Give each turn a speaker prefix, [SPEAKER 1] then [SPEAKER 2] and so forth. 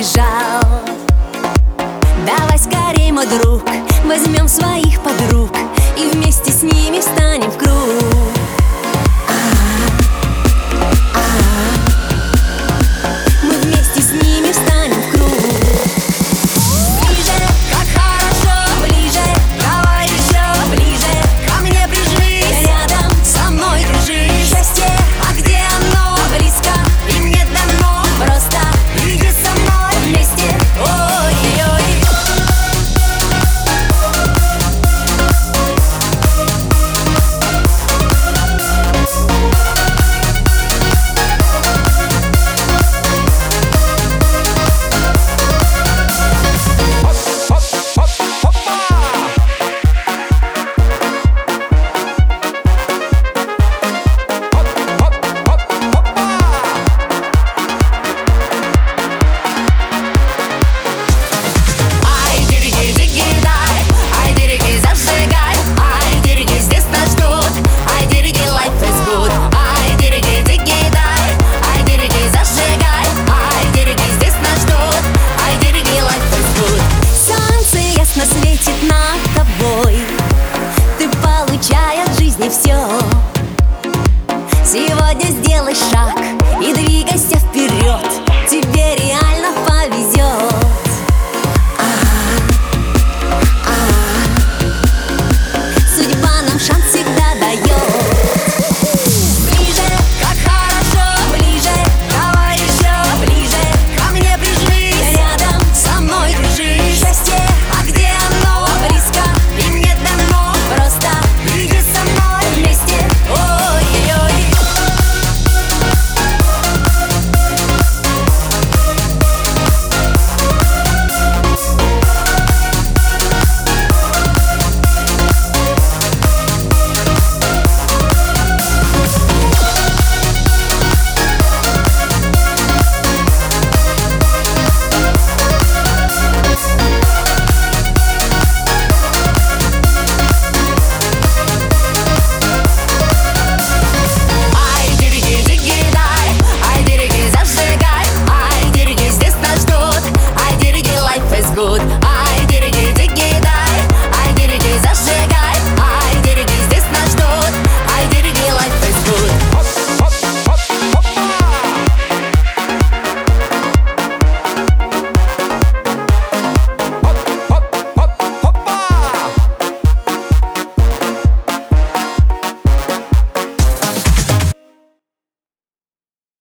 [SPEAKER 1] убежал. Давай скорей, мой друг, возьмем своих подруг и вместе с ними встанем в круг. Мы вместе с ними встанем в круг. Ближе, как хорошо, ближе, давай еще ближе. Ко мне прижмись, рядом со мной кружись. Счастье, а где оно? Близко, и мне дано. Просто иди со мной вместе. Ой-ой-ой. Светит над тобой, ты получай от жизни все. Сегодня сделай шаг и двигайся вперед, тебе реально повезет. Судьба нам шанс всегда дает. Ближе, как хорошо, ближе, давай еще ближе. Ко мне прижмись, рядом со мной кружись. Счастье, а где оно? Близко, и мне дано. Просто иди со мной вместе. Ой-ой-ой. Good.